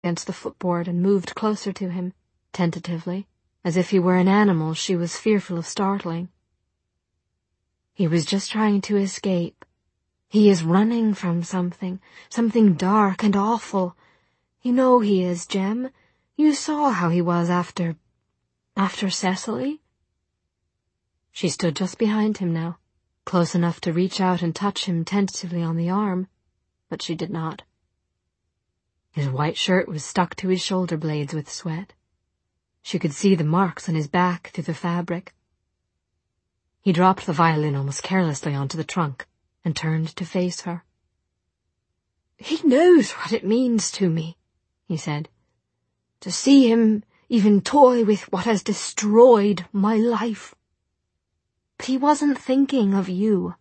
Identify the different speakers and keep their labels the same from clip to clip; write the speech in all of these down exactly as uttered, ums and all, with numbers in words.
Speaker 1: against the footboard and moved closer to him, tentatively, as if he were an animal she was fearful of startling. He was just trying to escape. He is running from something, something dark and awful. You know he is, Jem. You saw how he was after... after Cecily. She stood just behind him now, close enough to reach out and touch him tentatively on the arm, but she did not. His white shirt was stuck to his shoulder blades with sweat. She could see the marks on his back through the fabric. He dropped the violin almost carelessly onto the trunk and turned to face her. "He knows what it means to me," he said, "to see him even toy with what has destroyed my life. But he wasn't thinking of you.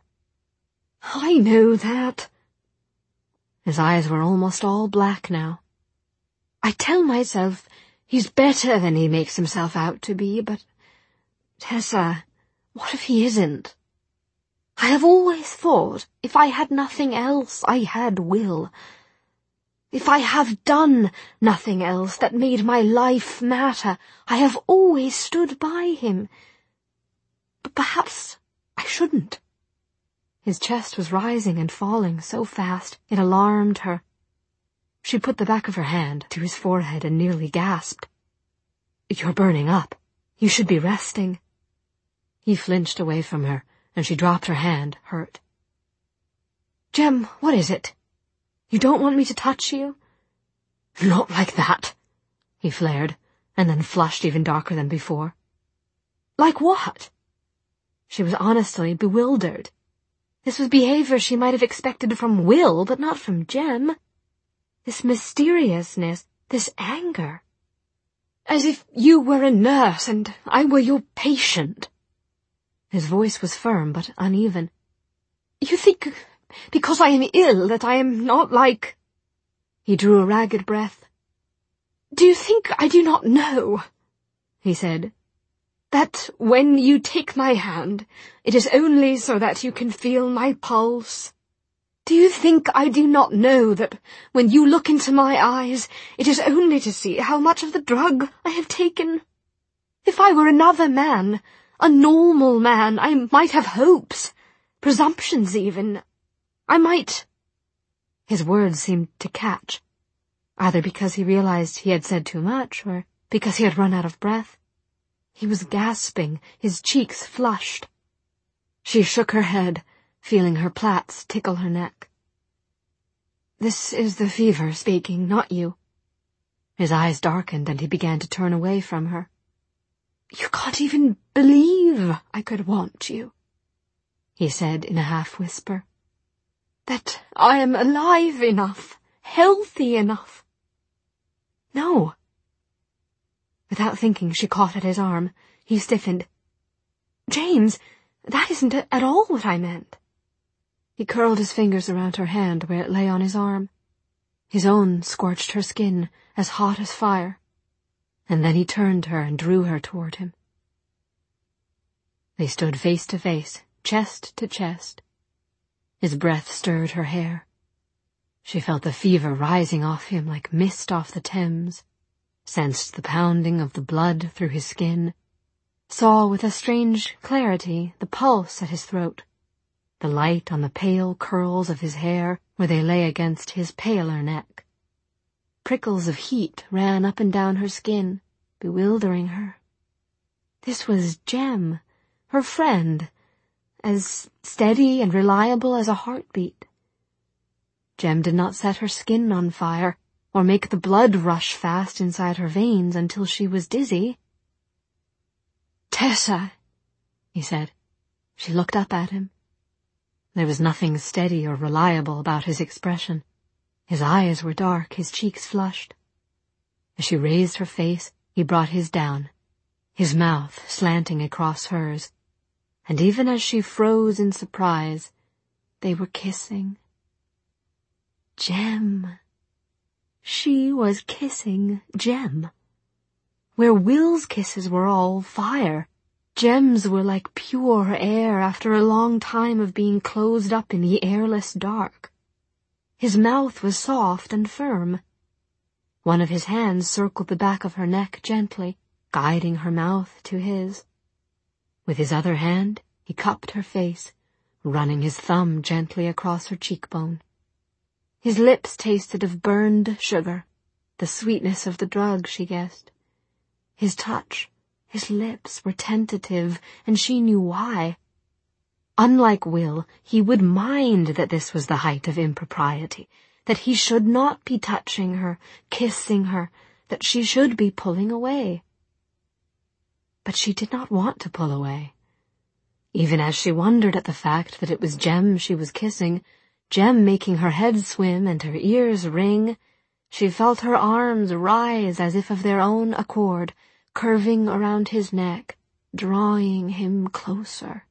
Speaker 1: I know that." His eyes were almost all black now. "I tell myself he's better than he makes himself out to be, but, Tessa, what if he isn't? I have always thought if I had nothing else, I had Will. If I have done nothing else that made my life matter, I have always stood by him. But perhaps I shouldn't." His chest was rising and falling so fast it alarmed her. She put the back of her hand to his forehead and nearly gasped. "You're burning up. You should be resting." He flinched away from her, and she dropped her hand, hurt. "Jem, what is it? You don't want me to touch you?" "Not like that," he flared, and then flushed even darker than before. "Like what?" She was honestly bewildered. This was behavior she might have expected from Will, but not from Jem. This mysteriousness, this anger. "As if you were a nurse and I were your patient." His voice was firm but uneven. "You think, because I am ill, that I am not like—" He drew a ragged breath. "Do you think I do not know," he said, "that when you take my hand, it is only so that you can feel my pulse? Do you think I do not know that when you look into my eyes, it is only to see how much of the drug I have taken? If I were another man, a normal man, I might have hopes, presumptions even. I might—" His words seemed to catch, either because he realized he had said too much or because he had run out of breath. He was gasping, his cheeks flushed. She shook her head, feeling her plaits tickle her neck. "This is the fever speaking, not you." His eyes darkened and he began to turn away from her. "You can't even believe I could want you," he said in a half-whisper. "That I am alive enough, healthy enough." "No." Without thinking, she caught at his arm. He stiffened. "James, that isn't at all what I meant." He curled his fingers around her hand where it lay on his arm. His own scorched her skin, as hot as fire. And then he turned her and drew her toward him. They stood face to face, chest to chest. His breath stirred her hair. She felt the fever rising off him like mist off the Thames, sensed the pounding of the blood through his skin, saw with a strange clarity the pulse at his throat, the light on the pale curls of his hair where they lay against his paler neck. Prickles of heat ran up and down her skin, bewildering her. This was Jem, her friend, as steady and reliable as a heartbeat. Jem did not set her skin on fire, or make the blood rush fast inside her veins until she was dizzy. "Tessa," he said. She looked up at him. There was nothing steady or reliable about his expression. His eyes were dark, his cheeks flushed. As she raised her face, he brought his down, his mouth slanting across hers, and even as she froze in surprise, they were kissing. Jem. She was kissing Jem. Where Will's kisses were all fire, Jem's were like pure air after a long time of being closed up in the airless dark. His mouth was soft and firm. One of his hands circled the back of her neck gently, guiding her mouth to his. With his other hand, he cupped her face, running his thumb gently across her cheekbone. His lips tasted of burned sugar, the sweetness of the drug, she guessed. His touch, his lips were tentative, and she knew why. Unlike Will, he would mind that this was the height of impropriety, that he should not be touching her, kissing her, that she should be pulling away. But she did not want to pull away. Even as she wondered at the fact that it was Jem she was kissing, Jem making her head swim and her ears ring, she felt her arms rise as if of their own accord, curving around his neck, drawing him closer.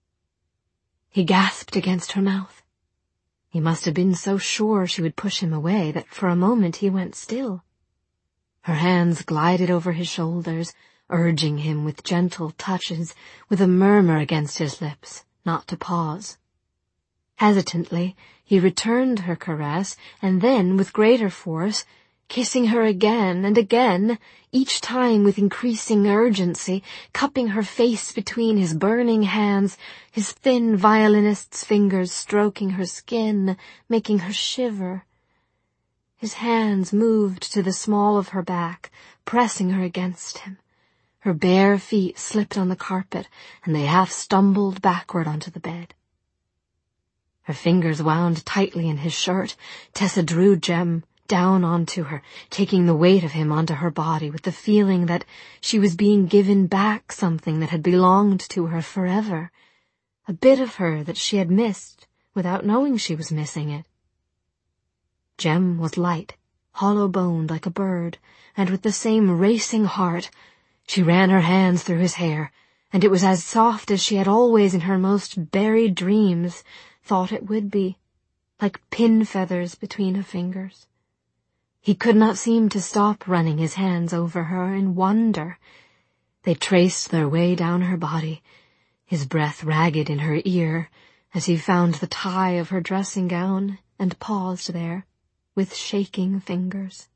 Speaker 1: He gasped against her mouth. He must have been so sure she would push him away that for a moment he went still. Her hands glided over his shoulders, urging him with gentle touches, with a murmur against his lips, not to pause. Hesitantly, he returned her caress, and then, with greater force, kissing her again and again, each time with increasing urgency, cupping her face between his burning hands, his thin violinist's fingers stroking her skin, making her shiver. His hands moved to the small of her back, pressing her against him. Her bare feet slipped on the carpet, and they half stumbled backward onto the bed. Her fingers wound tightly in his shirt. Tessa drew Jem down onto her, taking the weight of him onto her body with the feeling that she was being given back something that had belonged to her forever, a bit of her that she had missed without knowing she was missing it. Jem was light, hollow-boned like a bird, and with the same racing heart, she ran her hands through his hair, and it was as soft as she had always in her most buried dreams thought it would be, like pin feathers between her fingers. He could not seem to stop running his hands over her in wonder. They traced their way down her body, his breath ragged in her ear, as he found the tie of her dressing gown and paused there, with shaking fingers.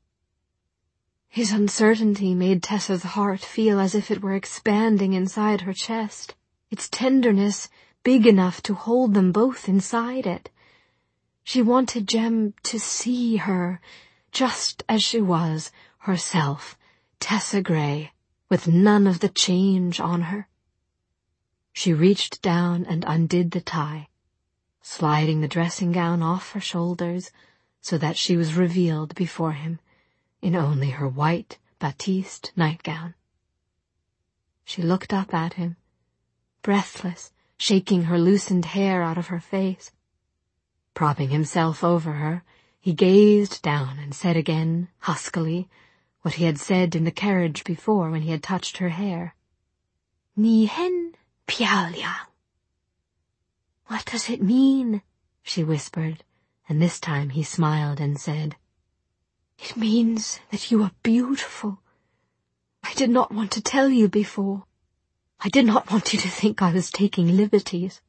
Speaker 1: His uncertainty made Tessa's heart feel as if it were expanding inside her chest, its tenderness big enough to hold them both inside it. She wanted Jem to see her, just as she was, herself, Tessa Gray, with none of the change on her. She reached down and undid the tie, sliding the dressing gown off her shoulders so that she was revealed before him in only her white batiste nightgown. She looked up at him, breathless, shaking her loosened hair out of her face. Propping himself over her, he gazed down and said again, huskily, what he had said in the carriage before when he had touched her hair. Ni hen pialia. What does it mean? She whispered, and this time he smiled and said, It means that you are beautiful. I did not want to tell you before. I did not want you to think I was taking liberties.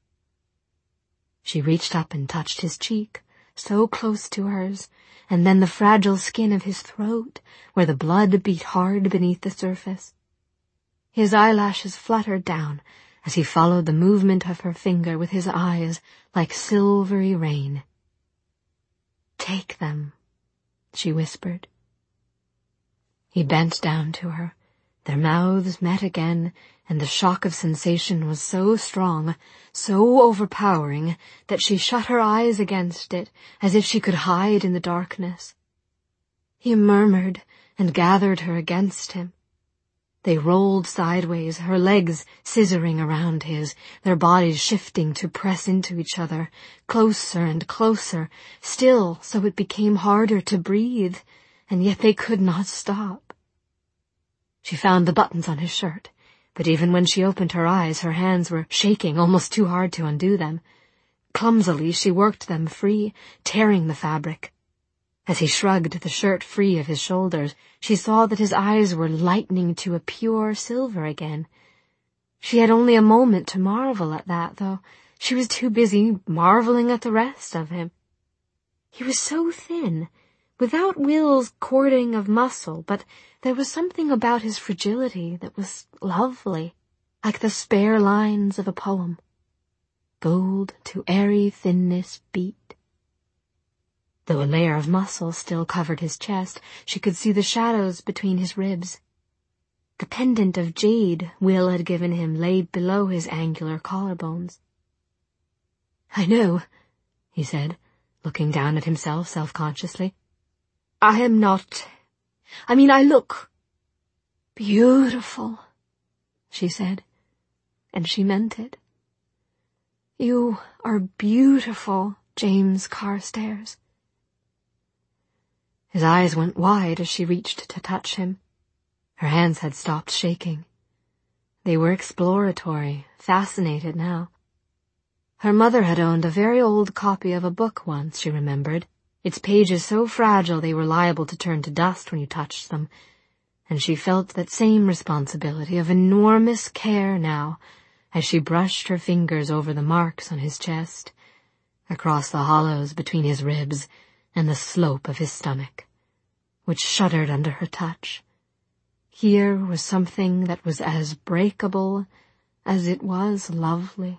Speaker 1: She reached up and touched his cheek, so close to hers, and then the fragile skin of his throat, where the blood beat hard beneath the surface. His eyelashes fluttered down as he followed the movement of her finger with his eyes like silvery rain. Take them, she whispered. He bent down to her. Their mouths met again, and the shock of sensation was so strong, so overpowering, that she shut her eyes against it, as if she could hide in the darkness. He murmured and gathered her against him. They rolled sideways, her legs scissoring around his, their bodies shifting to press into each other, closer and closer, still so it became harder to breathe, and yet they could not stop. She found the buttons on his shirt, but even when she opened her eyes, her hands were shaking almost too hard to undo them. Clumsily, she worked them free, tearing the fabric. As he shrugged the shirt free of his shoulders, she saw that his eyes were lightening to a pure silver again. She had only a moment to marvel at that, though. She was too busy marveling at the rest of him. He was so thin, without Will's cording of muscle, but there was something about his fragility that was lovely, like the spare lines of a poem. Gold to airy thinness beat. Though a layer of muscle still covered his chest, she could see the shadows between his ribs. The pendant of jade Will had given him lay below his angular collarbones. "I know," he said, looking down at himself self-consciously. "I am not... I mean, I look... beautiful," she said, and she meant it. "You are beautiful, James Carstairs." His eyes went wide as she reached to touch him. Her hands had stopped shaking. They were exploratory, fascinated now. Her mother had owned a very old copy of a book once, she remembered, its pages so fragile they were liable to turn to dust when you touched them, and she felt that same responsibility of enormous care now as she brushed her fingers over the marks on his chest, across the hollows between his ribs and the slope of his stomach, which shuddered under her touch. Here was something that was as breakable as it was lovely.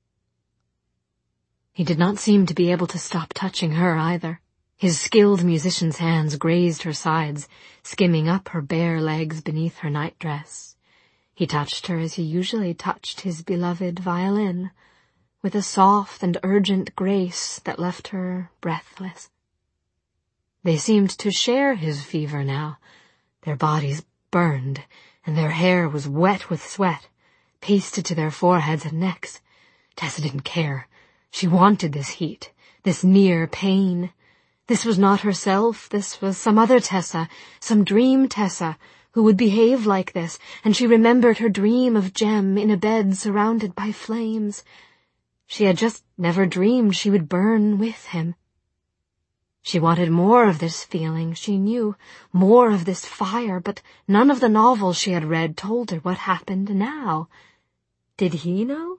Speaker 1: He did not seem to be able to stop touching her either. His skilled musician's hands grazed her sides, skimming up her bare legs beneath her nightdress. He touched her as he usually touched his beloved violin, with a soft and urgent grace that left her breathless. They seemed to share his fever now. Their bodies burned, and their hair was wet with sweat, pasted to their foreheads and necks. Tessa didn't care. She wanted this heat, this near pain. This was not herself. This was some other Tessa, some dream Tessa, who would behave like this, and she remembered her dream of Jem in a bed surrounded by flames. She had just never dreamed she would burn with him. She wanted more of this feeling, she knew, more of this fire, but none of the novels she had read told her what happened now. Did he know?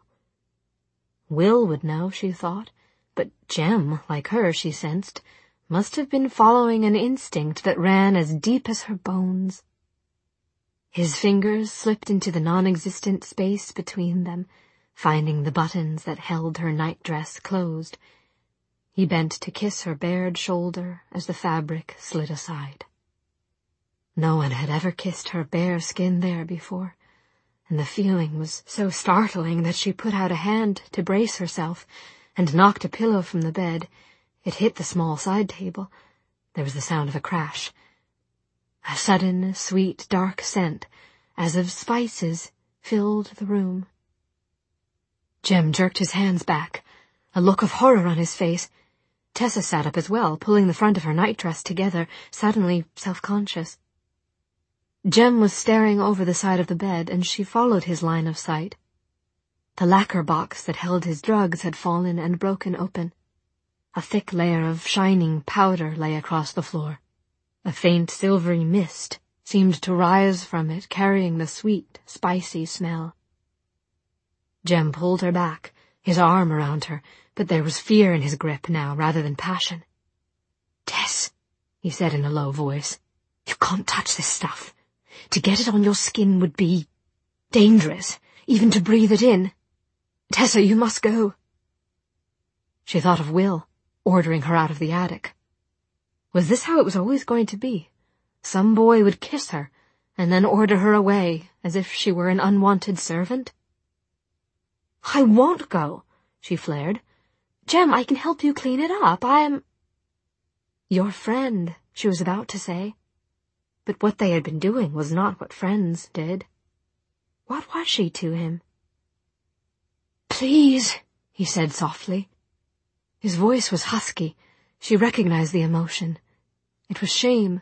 Speaker 1: Will would know, she thought, but Jem, like her, she sensed, must have been following an instinct that ran as deep as her bones. His fingers slipped into the non-existent space between them, finding the buttons that held her nightdress closed. He bent to kiss her bared shoulder as the fabric slid aside. No one had ever kissed her bare skin there before, and the feeling was so startling that she put out a hand to brace herself and knocked a pillow from the bed. It hit the small side table. There was the sound of a crash. A sudden, sweet, dark scent, as of spices, filled the room. Jem jerked his hands back, a look of horror on his face. Tessa sat up as well, pulling the front of her nightdress together, suddenly self-conscious. Jem was staring over the side of the bed, and she followed his line of sight. The lacquer box that held his drugs had fallen and broken open. A thick layer of shining powder lay across the floor. A faint silvery mist seemed to rise from it, carrying the sweet, spicy smell. Jem pulled her back, his arm around her, but there was fear in his grip now rather than passion. "Tess," he said in a low voice, "you can't touch this stuff. To get it on your skin would be dangerous, even to breathe it in. Tessa, you must go." She thought of Will, ordering her out of the attic. Was this how it was always going to be? Some boy would kiss her, and then order her away, as if she were an unwanted servant? "I won't go," she flared. "Jem, I can help you clean it up. I am—" "Your friend," she was about to say. But what they had been doing was not what friends did. What was she to him? "Please," he said softly. His voice was husky. She recognized the emotion. It was shame.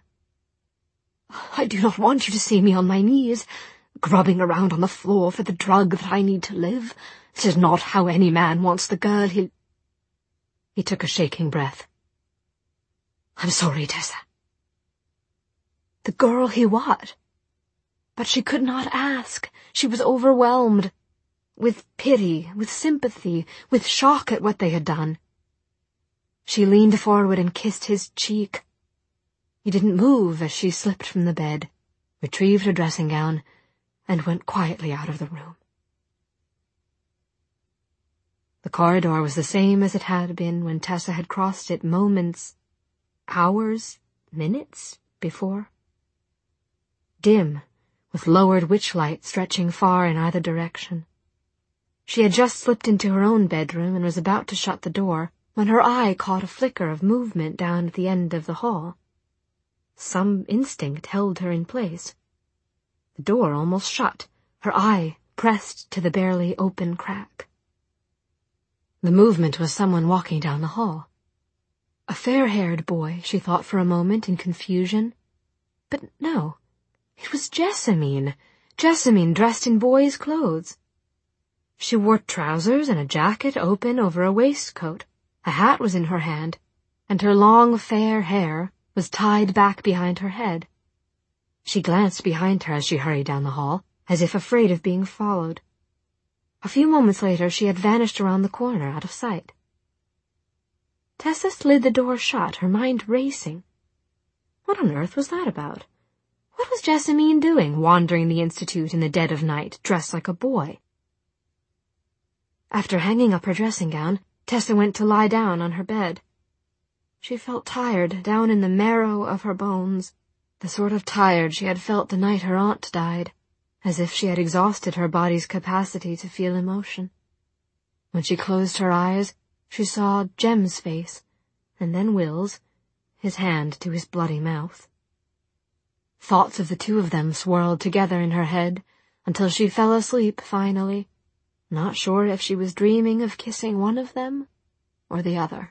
Speaker 1: "I do not want you to see me on my knees, grubbing around on the floor for the drug that I need to live. This is not how any man wants the girl he'll—" He took a shaking breath. "I'm sorry, Tessa." The girl he what? But she could not ask. She was overwhelmed. With pity, with sympathy, with shock at what they had done. She leaned forward and kissed his cheek. He didn't move as she slipped from the bed, retrieved her dressing gown, and went quietly out of the room. The corridor was the same as it had been when Tessa had crossed it moments, hours, minutes before. Dim, with lowered witchlight stretching far in either direction. She had just slipped into her own bedroom and was about to shut the door when her eye caught a flicker of movement down at the end of the hall. Some instinct held her in place. The door almost shut, her eye pressed to the barely open crack. The movement was someone walking down the hall. A fair-haired boy, she thought for a moment in confusion. But no, it was Jessamine, Jessamine dressed in boy's clothes. She wore trousers and a jacket open over a waistcoat. A hat was in her hand, and her long fair hair was tied back behind her head. She glanced behind her as she hurried down the hall, as if afraid of being followed. A few moments later she had vanished around the corner, out of sight. Tessa slid the door shut, her mind racing. What on earth was that about? What was Jessamine doing, wandering the Institute in the dead of night, dressed like a boy? After hanging up her dressing gown, Tessa went to lie down on her bed. She felt tired, down in the marrow of her bones, the sort of tired she had felt the night her aunt died, as if she had exhausted her body's capacity to feel emotion. When she closed her eyes, she saw Jem's face, and then Will's, his hand to his bloody mouth. Thoughts of the two of them swirled together in her head until she fell asleep finally, not sure if she was dreaming of kissing one of them or the other.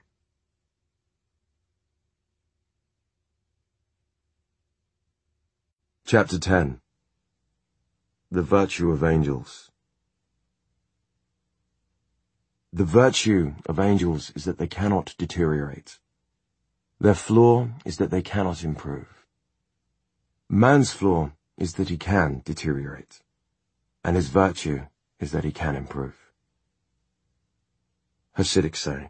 Speaker 2: Chapter ten. The Virtue of Angels. The virtue of angels is that they cannot deteriorate. Their flaw is that they cannot improve. Man's flaw is that he can deteriorate, and his virtue is that he can improve. Hasidic saying.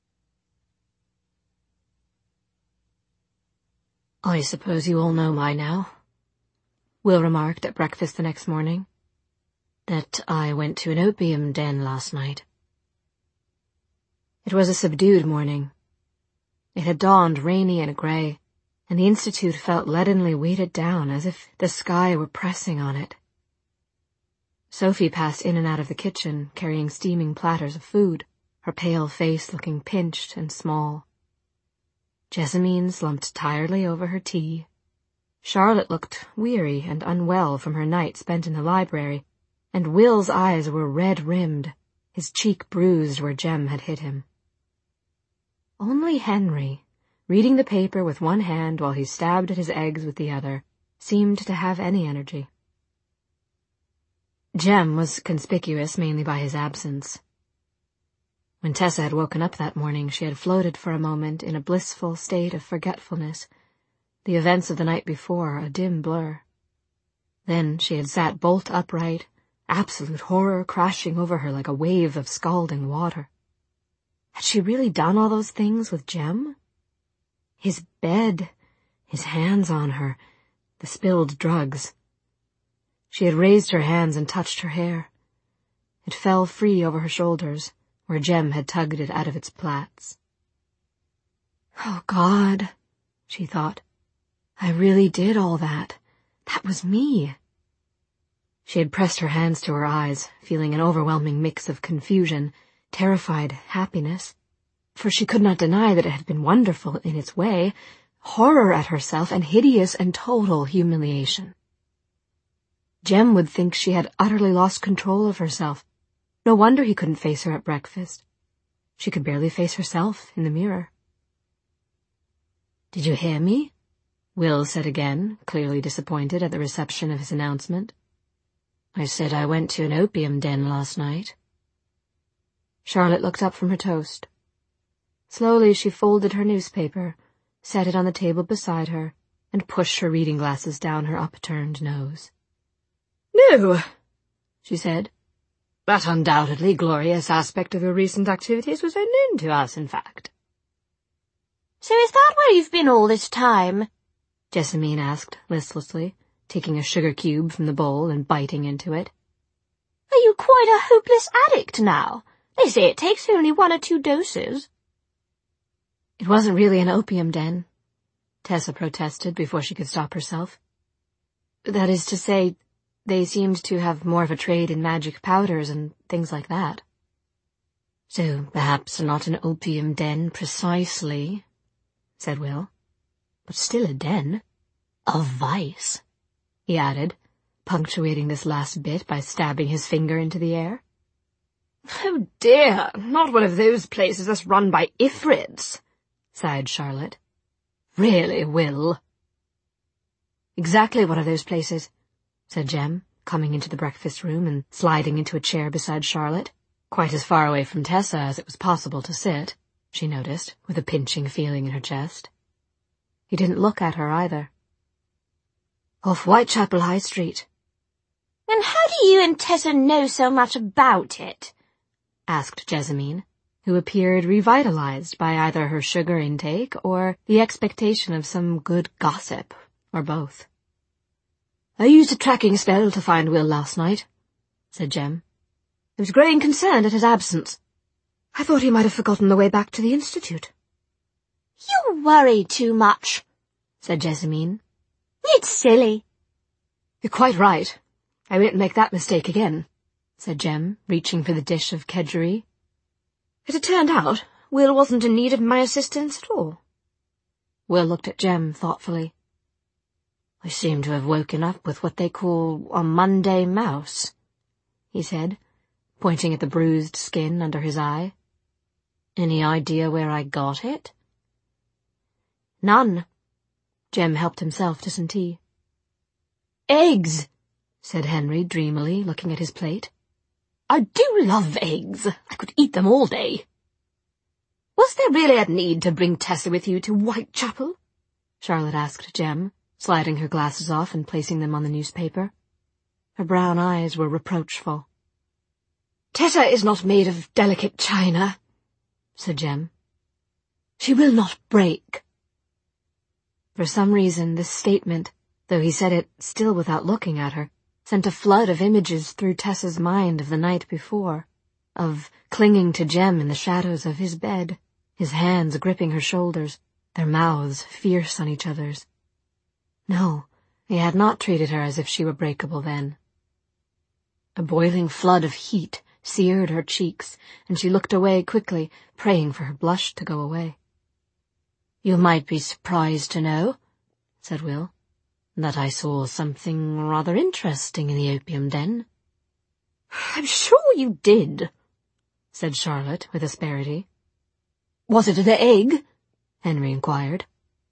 Speaker 1: I suppose you all know by now, Will remarked at breakfast the next morning, that I went to an opium den last night. It was a subdued morning. It had dawned rainy and grey, and the Institute felt leadenly weighted down as if the sky were pressing on it. Sophie passed in and out of the kitchen, carrying steaming platters of food, her pale face looking pinched and small. Jessamine slumped tiredly over her tea. Charlotte looked weary and unwell from her night spent in the library, and Will's eyes were red-rimmed, his cheek bruised where Jem had hit him. Only Henry, reading the paper with one hand while he stabbed at his eggs with the other, seemed to have any energy. Jem was conspicuous mainly by his absence. When Tessa had woken up that morning, she had floated for a moment in a blissful state of forgetfulness, the events of the night before a dim blur. Then she had sat bolt upright, absolute horror crashing over her like a wave of scalding water. Had she really done all those things with Jem? His bed, his hands on her, the spilled drugs. She had raised her hands and touched her hair. It fell free over her shoulders, where Jem had tugged it out of its plaits. Oh, God, she thought. I really did all that. That was me. She had pressed her hands to her eyes, feeling an overwhelming mix of confusion, terrified happiness, for she could not deny that it had been wonderful in its way, horror at herself, and hideous and total humiliation. Jem would think she had utterly lost control of herself. No wonder he couldn't face her at breakfast. She could barely face herself in the mirror. "Did you hear me?" Will said again, clearly disappointed at the reception of his announcement. "I said I went to an opium den last night." Charlotte looked up from her toast. Slowly she folded her newspaper, set it on the table beside her, and pushed her reading glasses down her upturned nose. "No," she said. "That undoubtedly glorious aspect of your recent activities was unknown to us, in fact."
Speaker 3: "So is that where you've been all this time?"
Speaker 1: Jessamine asked listlessly, taking a sugar cube from the bowl and biting into it.
Speaker 3: Are you quite a hopeless addict now? They say it takes only one or two doses.
Speaker 1: It wasn't really an opium den, Tessa protested before she could stop herself. That is to say, they seemed to have more of a trade in magic powders and things like that. So perhaps not an opium den precisely, said Will, but still a den. Of vice, he added, punctuating this last bit by stabbing his finger into the air.
Speaker 3: Oh dear, not one of those places that's run by Ifrits, sighed Charlotte.
Speaker 1: Really, Will? Exactly one of those places, said Jem, coming into the breakfast room and sliding into a chair beside Charlotte, quite as far away from Tessa as it was possible to sit, she noticed, with a pinching feeling in her chest. He didn't look at her either. Off Whitechapel High Street.
Speaker 3: And how do you and Tessa know so much about it?
Speaker 1: Asked Jessamine, who appeared revitalized by either her sugar intake or the expectation of some good gossip, or both. I used a tracking spell to find Will last night, said Jem. I was growing concerned at his absence. I thought he might have forgotten the way back to the Institute.
Speaker 3: You worry too much, said Jessamine. It's silly.
Speaker 1: You're quite right. I won't make that mistake again, said Jem, reaching for the dish of kedgeree. As it turned out, Will wasn't in need of my assistance at all. Will looked at Jem thoughtfully. I seem to have woken up with what they call a Monday mouse, he said, pointing at the bruised skin under his eye. Any idea where I got it? None. Jem helped himself to some tea. Eggs, said Henry dreamily, looking at his plate. I do love eggs. I could eat them all day. Was there really a need to bring Tessa with you to Whitechapel? Charlotte asked Jem, sliding her glasses off and placing them on the newspaper. Her brown eyes were reproachful. Tessa is not made of delicate china, said Jem. She will not break. For some reason, this statement, though he said it still without looking at her, sent a flood of images through Tessa's mind of the night before, of clinging to Jem in the shadows of his bed, his hands gripping her shoulders, their mouths fierce on each other's. No, he had not treated her as if she were breakable then. A boiling flood of heat seared her cheeks, and she looked away quickly, praying for her blush to go away. You might be surprised to know, said Will, that I saw something rather interesting in the opium den. I'm sure you did, said Charlotte with asperity. Was it the egg? Henry inquired.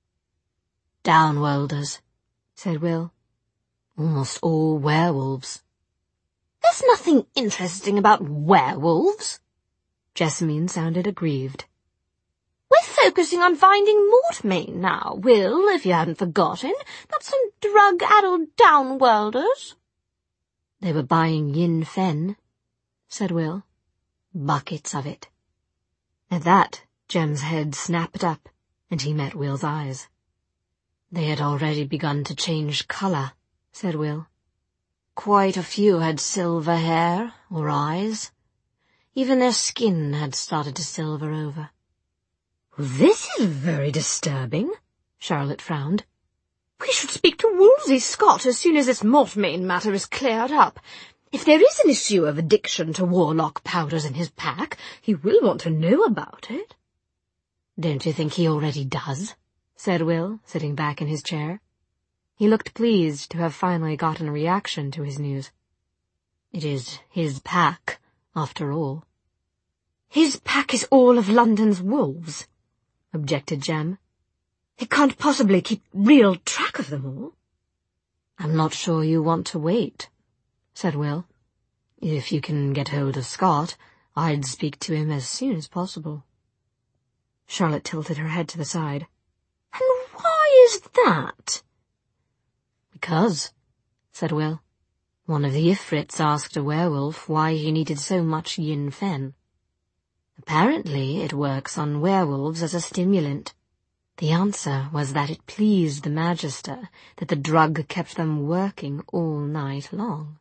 Speaker 1: Downworlders, said Will. Almost all werewolves. There's nothing interesting about werewolves. Jessamine sounded aggrieved. We're focusing on finding Mortmain now, Will, if you hadn't forgotten, not some drug-addled downworlders. They were buying Yin Fen, said Will. Buckets of it. At that, Jem's head snapped up, and he met Will's eyes. They had already begun to change colour, said Will. Quite a few had silver hair, or eyes. Even their skin had started to silver over. This is very disturbing, Charlotte frowned. We should speak to Wolsey Scott as soon as this Mortmain matter is cleared up. If there is an issue of addiction to warlock powders in his pack, he will want to know about it. Don't you think he already does? Said Will, sitting back in his chair. He looked pleased to have finally gotten a reaction to his news. It is his pack, after all. His pack is all of London's wolves, objected Jem. He can't possibly keep real track of them all. I'm not sure you want to wait, said Will. If you can get hold of Scott, I'd speak to him as soon as possible. Charlotte tilted her head to the side. And why is that? Because, said Will, one of the Ifrits asked a werewolf why he needed so much Yin Fen. Apparently it works on werewolves as a stimulant. The answer was that it pleased the Magister that the drug kept them working all night long.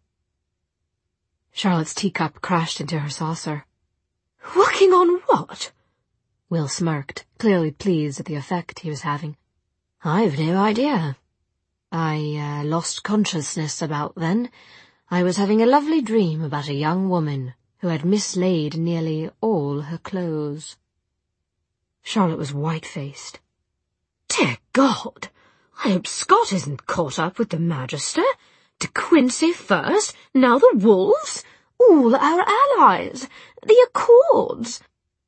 Speaker 1: Charlotte's teacup crashed into her saucer.
Speaker 3: "Working on what?"
Speaker 1: Will smirked, clearly pleased at the effect he was having. "I've no idea. I uh, lost consciousness about then. I was having a lovely dream about a young woman who had mislaid nearly all her clothes."
Speaker 3: Charlotte was white-faced. "Dear God! I hope Scott isn't caught up with the Magister. De Quincey first, now the wolves, all our allies, the Accords."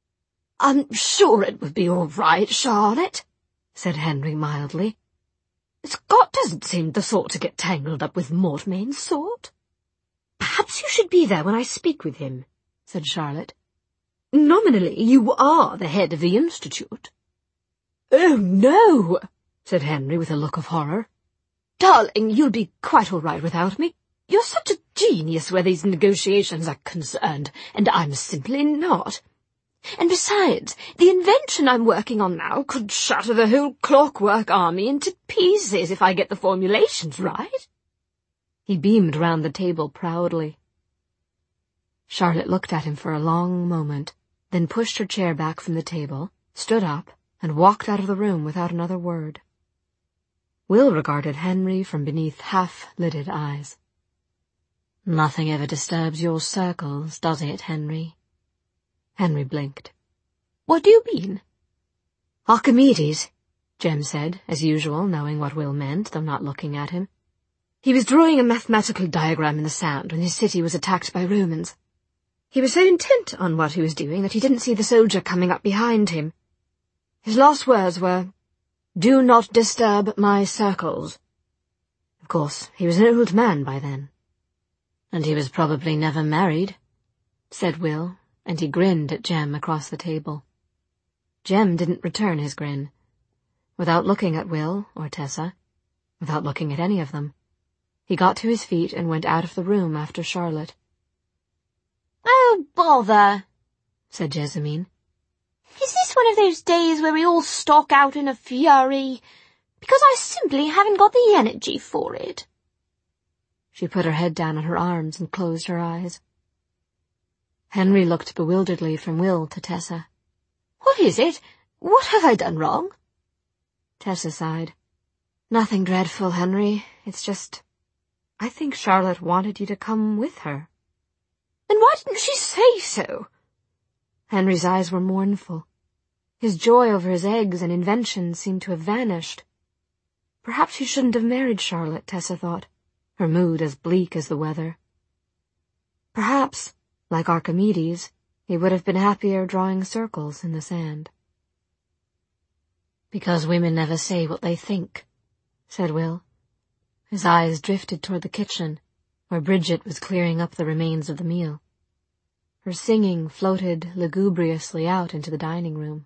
Speaker 3: "I'm sure it would be all right, Charlotte," said Henry mildly. "Scott doesn't seem the sort to get tangled up with Mortmain's sort." "Perhaps you should be there when I speak with him," said Charlotte.
Speaker 1: "Nominally, you are the head of the Institute."
Speaker 3: "Oh, no," said Henry with a look of horror.
Speaker 1: "Darling, you'll be quite all right without me. You're such a genius where these negotiations are concerned, and I'm simply not. And besides, the invention I'm working on now could shatter the whole Clockwork Army into pieces if I get the formulations right." He beamed round the table proudly. Charlotte looked at him for a long moment, then pushed her chair back from the table, stood up, and walked out of the room without another word. Will regarded Henry from beneath half-lidded eyes. "Nothing ever disturbs your circles, does it, Henry?" Henry blinked. "What do you mean?" "Archimedes," Jem said, as usual, knowing what Will meant, though not looking at him. "He was drawing a mathematical diagram in the sand when his city was attacked by Romans. He was so intent on what he was doing that he didn't see the soldier coming up behind him. His last words were, 'Do not disturb my circles.' Of course, he was an old man by then." "And he was probably never married," said Will, and he grinned at Jem across the table. Jem didn't return his grin. Without looking at Will or Tessa, without looking at any of them, he got to his feet and went out of the room after Charlotte.
Speaker 4: "Oh, bother,"
Speaker 1: said Jessamine.
Speaker 4: "Is this one of those days where we all stalk out in a fury? Because I simply haven't got the energy for it."
Speaker 1: She put her head down on her arms and closed her eyes. Henry looked bewilderedly from Will to Tessa.
Speaker 4: "What is it? What have I done wrong?"
Speaker 1: Tessa sighed. "Nothing dreadful, Henry. It's just, I think Charlotte wanted you to come with her."
Speaker 4: "And why didn't she say so?"
Speaker 1: Henry's eyes were mournful. His joy over his eggs and inventions seemed to have vanished. Perhaps he shouldn't have married Charlotte, Tessa thought, her mood as bleak as the weather. Perhaps, like Archimedes, he would have been happier drawing circles in the sand. "Because women never say what they think," said Will. His eyes drifted toward the kitchen, where Bridget was clearing up the remains of the meal. Her singing floated lugubriously out into the dining room.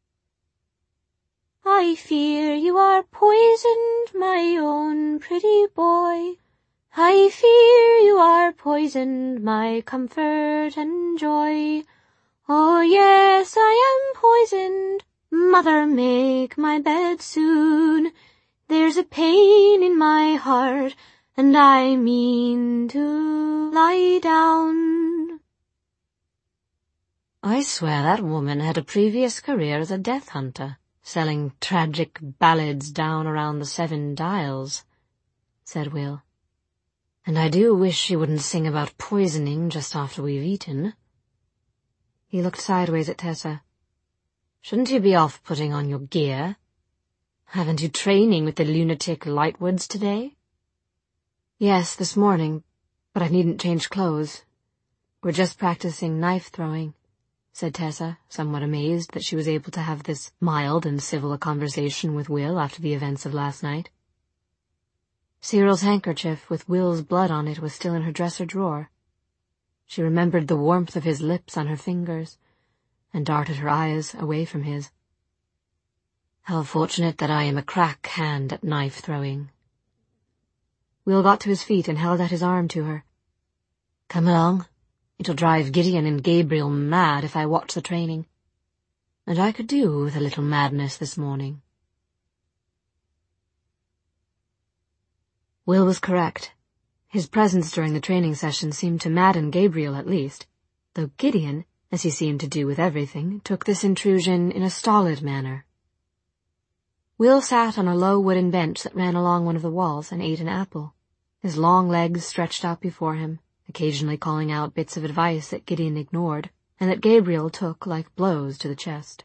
Speaker 4: "I fear you are poisoned, my own pretty boy. I fear you are poisoned, my comfort and joy. Oh yes, I am poisoned. Mother, make my bed soon. There's a pain in my heart, and I mean to lie down."
Speaker 1: "I swear that woman had a previous career as a death hunter, selling tragic ballads down around the Seven Dials," said Will. "And I do wish she wouldn't sing about poisoning just after we've eaten." He looked sideways at Tessa. "Shouldn't you be off putting on your gear? Haven't you training with the lunatic Lightwoods today?" "Yes, this morning, but I needn't change clothes. We're just practicing knife-throwing," said Tessa, somewhat amazed that she was able to have this mild and civil a conversation with Will after the events of last night. Cyril's handkerchief with Will's blood on it was still in her dresser drawer. She remembered the warmth of his lips on her fingers, and darted her eyes away from his. "How fortunate that I am a crack hand at knife-throwing." Will got to his feet and held out his arm to her. "Come along. It'll drive Gideon and Gabriel mad if I watch the training. And I could do with a little madness this morning." Will was correct. His presence during the training session seemed to madden Gabriel at least, though Gideon, as he seemed to do with everything, took this intrusion in a stolid manner. Will sat on a low wooden bench that ran along one of the walls and ate an apple, his long legs stretched out before him, occasionally calling out bits of advice that Gideon ignored, and that Gabriel took like blows to the chest.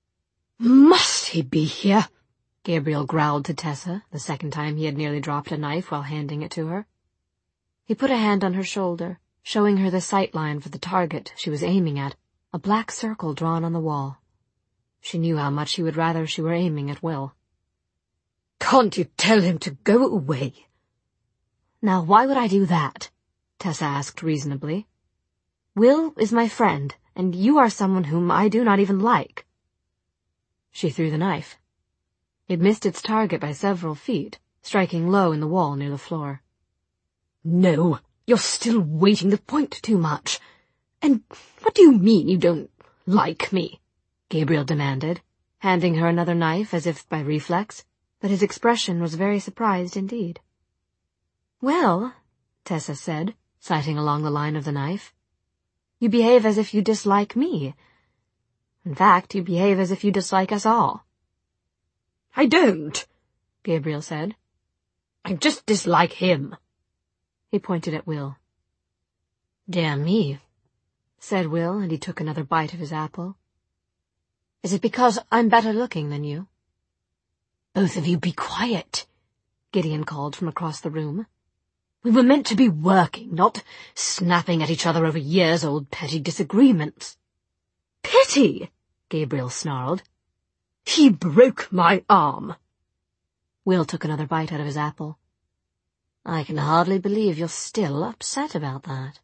Speaker 3: "Must he be here?"
Speaker 1: Gabriel growled to Tessa, the second time he had nearly dropped a knife while handing it to her. He put a hand on her shoulder, showing her the sight line for the target she was aiming at, a black circle drawn on the wall. She knew how much he would rather she were aiming at Will.
Speaker 3: "Can't you tell him to go away?"
Speaker 1: "Now, why would I do that?" Tessa asked reasonably. "Will is my friend, and you are someone whom I do not even like." She threw the knife. It missed its target by several feet, striking low in the wall near the floor.
Speaker 3: "No, you're still weighting the point too much. And what do you mean you don't like me?"
Speaker 1: Gabriel demanded, handing her another knife as if by reflex, but his expression was very surprised indeed. "Well," Tessa said, sighting along the line of the knife, "you behave as if you dislike me. In fact, you behave as if you dislike us all."
Speaker 3: "I don't,"
Speaker 1: Gabriel said.
Speaker 3: "I just dislike him."
Speaker 1: He pointed at Will. "Dear me," said Will, and he took another bite of his apple. "Is it because I'm better looking than you?"
Speaker 3: "Both of you be quiet,"
Speaker 1: Gideon called from across the room.
Speaker 3: "We were meant to be working, not snapping at each other over years-old petty disagreements." "Petty?" Gabriel snarled. "He broke my arm."
Speaker 1: Will took another bite out of his apple. "I can hardly believe you're still upset about that."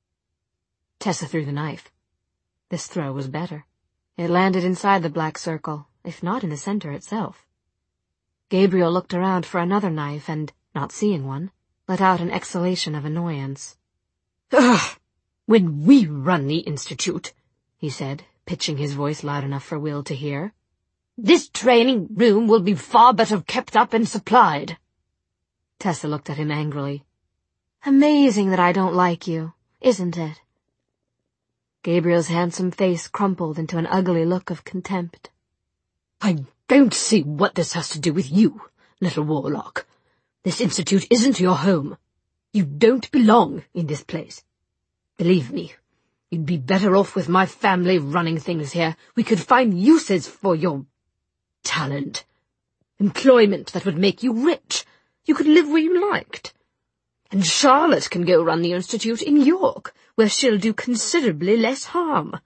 Speaker 1: Tessa threw the knife. This throw was better. It landed inside the black circle, if not in the center itself. Gabriel looked around for another knife and, not seeing one, let out an exhalation of annoyance.
Speaker 3: "Ugh! When we run the Institute," he said, pitching his voice loud enough for Will to hear, "this training room will be far better kept up and supplied."
Speaker 1: Tessa looked at him angrily. "Amazing that I don't like you, isn't it?" Gabriel's handsome face crumpled into an ugly look of contempt.
Speaker 3: "I don't see what this has to do with you, little warlock. This Institute isn't your home. You don't belong in this place. Believe me, you'd be better off with my family running things here. We could find uses for your talent. Employment that would make you rich. You could live where you liked. And Charlotte can go run the Institute in York, where she'll do considerably less harm."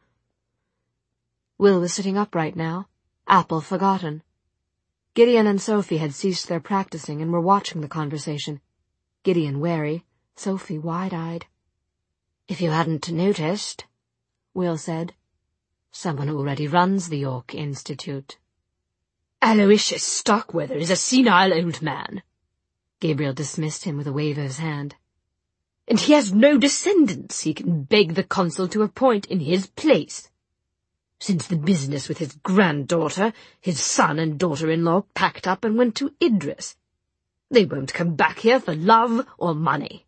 Speaker 1: Will was sitting upright now, apple forgotten. Gideon and Sophie had ceased their practicing and were watching the conversation. Gideon wary, Sophie wide-eyed. "If you hadn't noticed," Will said, "someone already runs the York Institute."
Speaker 3: "Aloysius Starkweather is a senile old man."
Speaker 1: Gabriel dismissed him with a wave of his hand.
Speaker 3: "And he has no descendants he can beg the consul to appoint in his place. Since the business with his granddaughter, his son and daughter-in-law packed up and went to Idris. They won't come back here for love or money."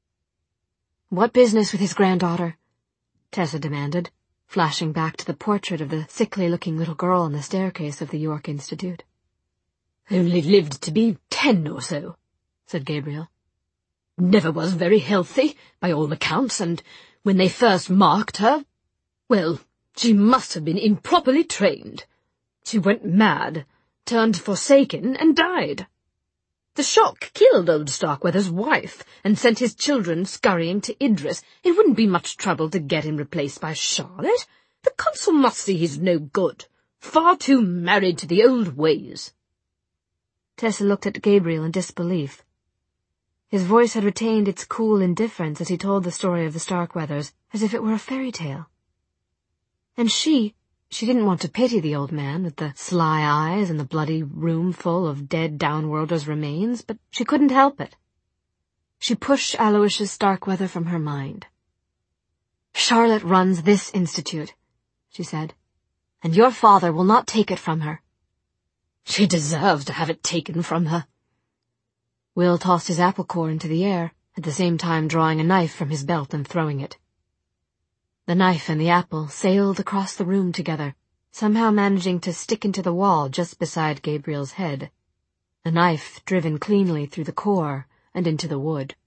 Speaker 1: "What business with his granddaughter?" Tessa demanded, flashing back to the portrait of the sickly-looking little girl on the staircase of the York Institute.
Speaker 3: "Only lived to be ten or so," said Gabriel. "Never was very healthy, by all accounts, and when they first marked her, well, she must have been improperly trained. She went mad, turned forsaken, and died. The shock killed old Starkweather's wife and sent his children scurrying to Idris. It wouldn't be much trouble to get him replaced by Charlotte. The consul must see he's no good. Far too married to the old ways."
Speaker 1: Tessa looked at Gabriel in disbelief. His voice had retained its cool indifference as he told the story of the Starkweathers, as if it were a fairy tale. And she, she didn't want to pity the old man with the sly eyes and the bloody room full of dead downworlders' remains, but she couldn't help it. She pushed Aloysius Starkweather from her mind. "Charlotte runs this institute," she said, "and your father will not take it from her."
Speaker 3: "She deserves to have it taken from her."
Speaker 1: Will tossed his apple core into the air, at the same time drawing a knife from his belt and throwing it. The knife and the apple sailed across the room together, somehow managing to stick into the wall just beside Gabriel's head, the knife driven cleanly through the core and into the wood.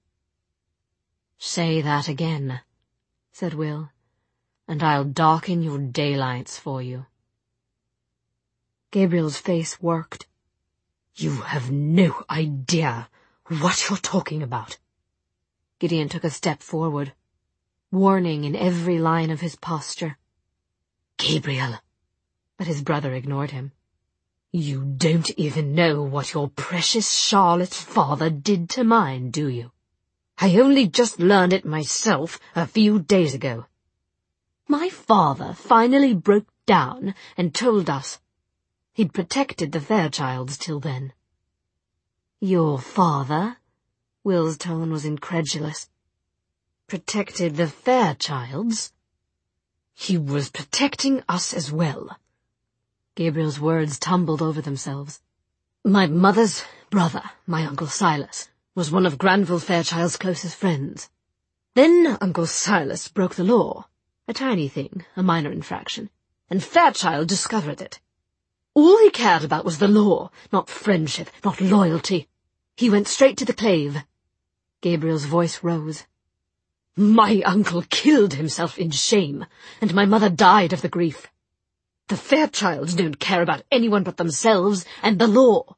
Speaker 1: "Say that again," said Will, "and I'll darken your daylights for you." Gabriel's face worked. "You have no idea what you're talking about." Gideon took a step forward, warning in every line of his posture. "Gabriel," but his brother ignored him. "You don't even know what your precious Charlotte's father did to mine, do you? I only just learned it myself a few days ago. My father finally broke down and told us he'd protected the Fairchilds till then." "Your father?" Will's tone was incredulous. "Protected the Fairchilds?" "He was protecting us as well." Gabriel's words tumbled over themselves. "My mother's brother, my Uncle Silas, was one of Granville Fairchild's closest friends. Then Uncle Silas broke the law, a tiny thing, a minor infraction, and Fairchild discovered it. All he cared about was the law, not friendship, not loyalty. He went straight to the clave." Gabriel's voice rose. "My uncle killed himself in shame, and my mother died of the grief. The Fairchilds don't care about anyone but themselves and the law."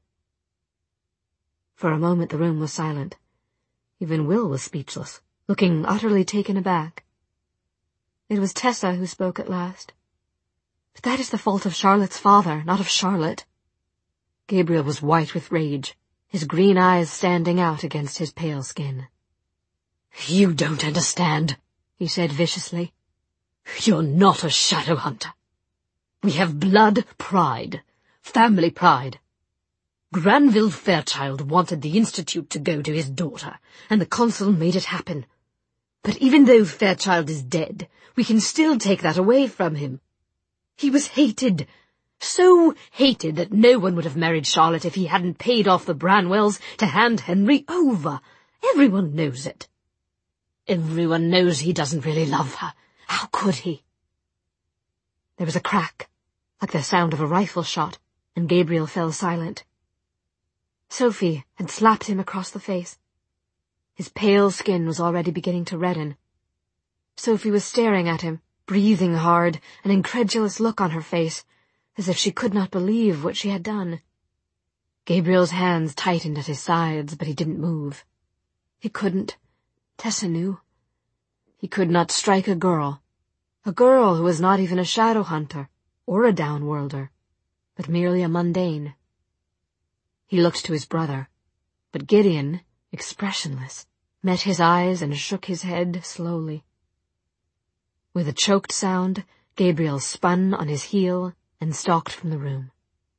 Speaker 1: For a moment the room was silent. Even Will was speechless, looking utterly taken aback. It was Tessa who spoke at last. "But that is the fault of Charlotte's father, not of Charlotte." Gabriel was white with rage, his green eyes standing out against his pale skin. "You don't understand," he said viciously. "You're not a shadow hunter. We have blood pride, family pride. Granville Fairchild wanted the Institute to go to his daughter, and the consul made it happen. But even though Fairchild is dead, we can still take that away from him. He was hated, so hated that no one would have married Charlotte if he hadn't paid off the Branwells to hand Henry over. Everyone knows it. Everyone knows he doesn't really love her. How could he?" There was a crack, like the sound of a rifle shot, and Gabriel fell silent. Sophie had slapped him across the face. His pale skin was already beginning to redden. Sophie was staring at him, breathing hard, an incredulous look on her face, as if she could not believe what she had done. Gabriel's hands tightened at his sides, but he didn't move. He couldn't. Tessa knew. He could not strike a girl, a girl who was not even a shadow hunter or a downworlder, but merely a mundane. He looked to his brother, but Gideon, expressionless, met his eyes and shook his head slowly. With a choked sound, Gabriel spun on his heel and stalked from the room.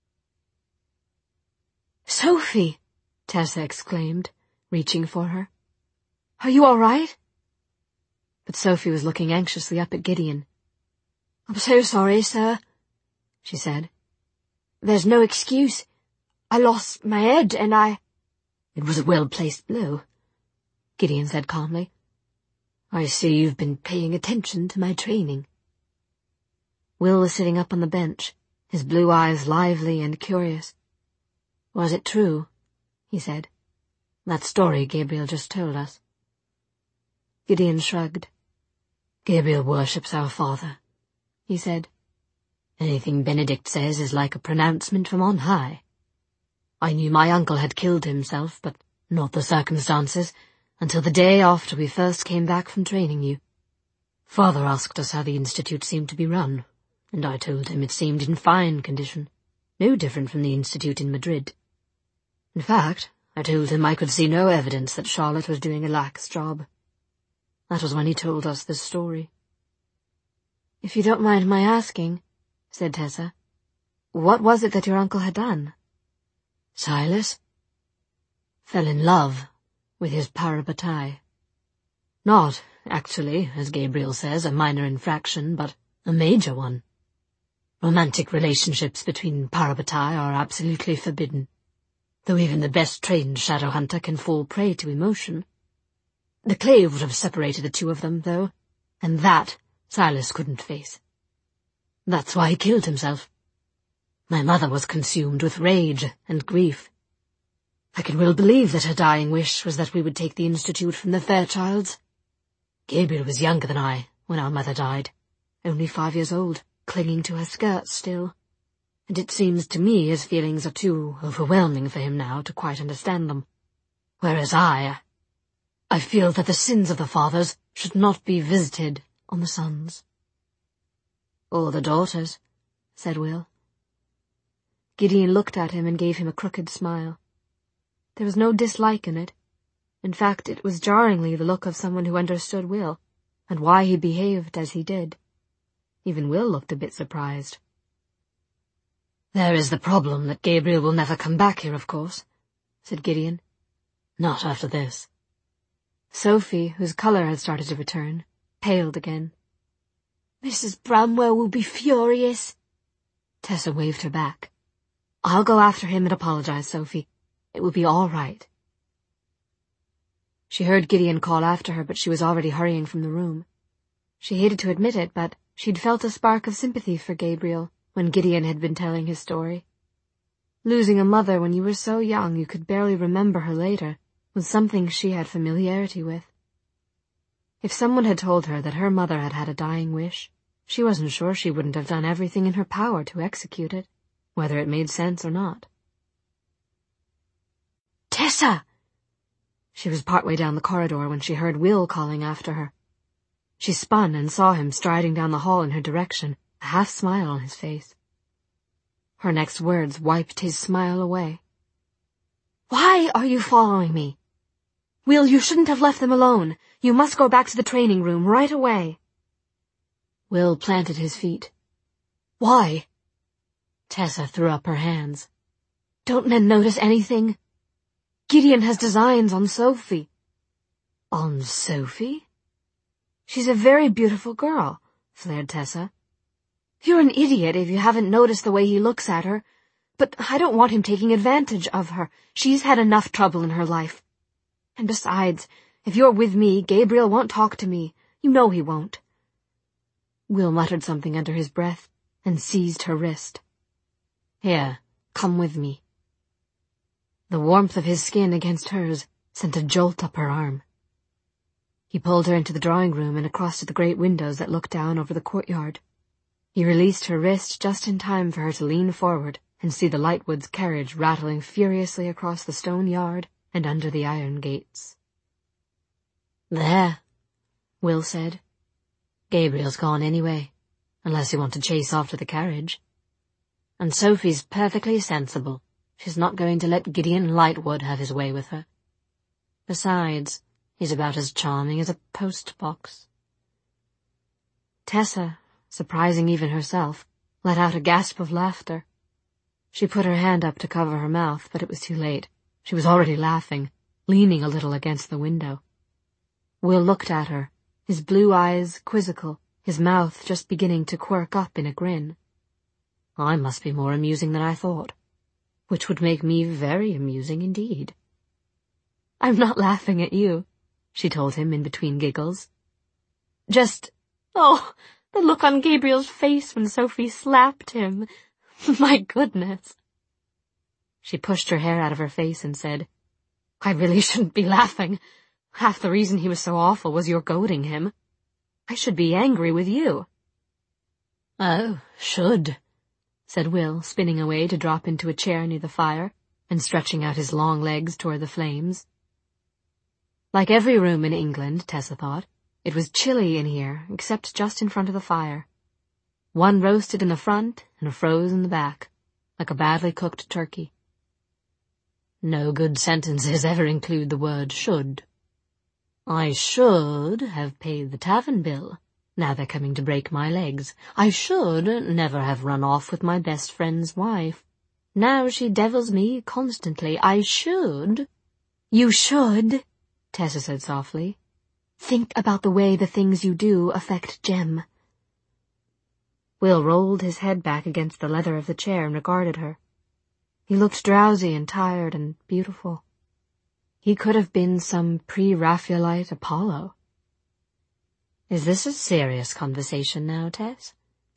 Speaker 1: "Sophie!" Tessa exclaimed, reaching for her. "Are you all right?" But Sophie was looking anxiously up at Gideon. "I'm so sorry, sir," she said. "There's no excuse. I lost my head and I—" "It was a well-placed blow," Gideon said calmly. "I see you've been paying attention to my training." Will was sitting up on the bench, his blue eyes lively and curious. "Was it true?" he said. "That story Gabriel just told us?" Gideon shrugged. "Gabriel worships our father," he said. "Anything Benedict says is like a pronouncement from on high. I knew my uncle had killed himself, but not the circumstances, until the day after we first came back from training you. Father asked us how the Institute seemed to be run, and I told him it seemed in fine condition, no different from the Institute in Madrid. In fact, I told him I could see no evidence that Charlotte was doing a lax job. That was when he told us this story." "If you don't mind my asking," said Tessa, "what was it that your uncle had done?" "Silas fell in love with his Parabatai. Not, actually, as Gabriel says, a minor infraction, but a major one. Romantic relationships between Parabatai are absolutely forbidden.
Speaker 3: though even the best trained shadow hunter can fall prey to emotion. The clave would have separated the two of them, though, and that Silas couldn't face. That's why he killed himself. My mother was consumed with rage and grief. I can well believe that her dying wish was that we would take the Institute from the Fairchilds. Gabriel was younger than I when our mother died, only five years old, clinging to her skirts still, and it seems to me his feelings are too overwhelming for him now to quite understand them, whereas I... I feel that the sins of the fathers should not be visited on the sons. Or the daughters, said Will. Gideon looked at him and gave him a crooked smile. There was no dislike in it. In fact, it was jarringly the look of someone who understood Will, and why he behaved as he did. Even Will looked a bit surprised. There is the problem that Gabriel will never come back here, of course, said Gideon. Not after this. Sophie, whose colour had started to return, paled again.
Speaker 4: Missus Bramwell will be furious.
Speaker 3: Tessa waved her back. I'll go after him and apologize, Sophie. It will be all right. She heard Gideon call after her, but she was already hurrying from the room. She hated to admit it, but she'd felt a spark of sympathy for Gabriel when Gideon had been telling his story. Losing a mother when you were so young you could barely remember her later was something she had familiarity with. If someone had told her that her mother had had a dying wish, she wasn't sure she wouldn't have done everything in her power to execute it, whether it made sense or not.
Speaker 4: Tessa!
Speaker 3: She was partway down the corridor when she heard Will calling after her. She spun and saw him striding down the hall in her direction, a half-smile on his face. Her next words wiped his smile away. Why are you following me? Will, you shouldn't have left them alone. You must go back to the training room right away. Will planted his feet. Why? Tessa threw up her hands. Don't men notice anything? Gideon has designs on Sophie. On Sophie? She's a very beautiful girl, flared Tessa. You're an idiot if you haven't noticed the way he looks at her. But I don't want him taking advantage of her. She's had enough trouble in her life. And besides, if you're with me, Gabriel won't talk to me. You know he won't. Will muttered something under his breath and seized her wrist. Here, come with me. The warmth of his skin against hers sent a jolt up her arm. He pulled her into the drawing room and across to the great windows that looked down over the courtyard. He released her wrist just in time for her to lean forward and see the Lightwoods' carriage rattling furiously across the stone yard and under the iron gates. There, Will said. Gabriel's gone anyway, unless you want to chase after the carriage. And Sophie's perfectly sensible. She's not going to let Gideon Lightwood have his way with her. Besides, he's about as charming as a post-box. Tessa, surprising even herself, let out a gasp of laughter. She put her hand up to cover her mouth, but it was too late. She was already laughing, leaning a little against the window. Will looked at her, his blue eyes quizzical, his mouth just beginning to quirk up in a grin. I must be more amusing than I thought, which would make me very amusing indeed. I'm not laughing at you, she told him in between giggles. Just, oh, the look on Gabriel's face when Sophie slapped him. My goodness. She pushed her hair out of her face and said, I really shouldn't be laughing. Half the reason he was so awful was your goading him. I should be angry with you. Oh, should, said Will, spinning away to drop into a chair near the fire and stretching out his long legs toward the flames. Like every room in England, Tessa thought, it was chilly in here, except just in front of the fire. One roasted in the front and a froze in the back, like a badly cooked turkey. No good sentences ever include the word should. I should have paid the tavern bill. Now they're coming to break my legs. I should never have run off with my best friend's wife. Now she devils me constantly. I should... You should, Tessa said softly. Think about the way the things you do affect Jem. Will rolled his head back against the leather of the chair and regarded her.
Speaker 1: He looked drowsy and tired and beautiful. He could have been some pre-Raphaelite Apollo. "Is this a serious conversation now, Tess?"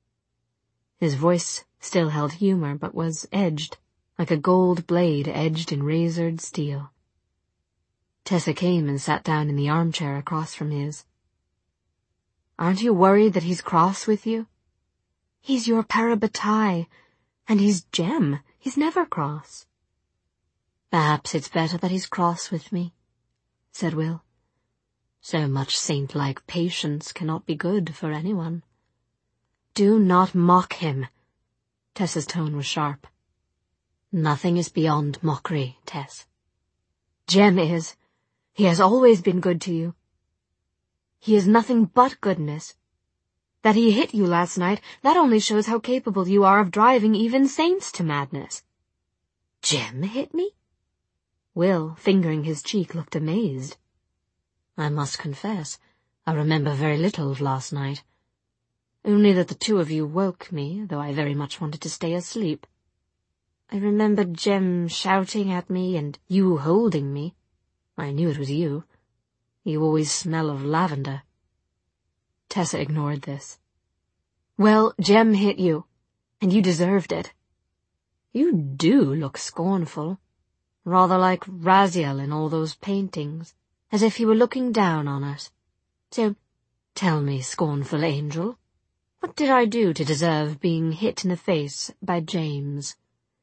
Speaker 1: His voice still held humor, but was edged, like a gold blade edged in razored steel. Tessa came and sat down in the armchair across from his. "Aren't you worried that he's cross with you? He's your parabatai, and he's Jem. He's never cross." "Perhaps it's better that he's cross with me," said Will. "So much saint-like patience cannot be good for anyone." "Do not mock him." Tessa's tone was sharp. "Nothing is beyond mockery, Tess." "Jem is. He has always been good to you. He is nothing but goodness. That he hit you last night, that only shows how capable you are of driving even saints to madness." "Jem hit me?" Will, fingering his cheek, looked amazed. "I must confess, I remember very little of last night. Only that the two of you woke me, though I very much wanted to stay asleep. I remembered Jem shouting at me and you holding me. I knew it was you. You always smell of lavender." Tessa ignored this. "Well, Jem hit you, and you deserved it. You do look scornful, rather like Raziel in all those paintings, as if he were looking down on us. So, tell me, scornful angel, what did I do to deserve being hit in the face by James?"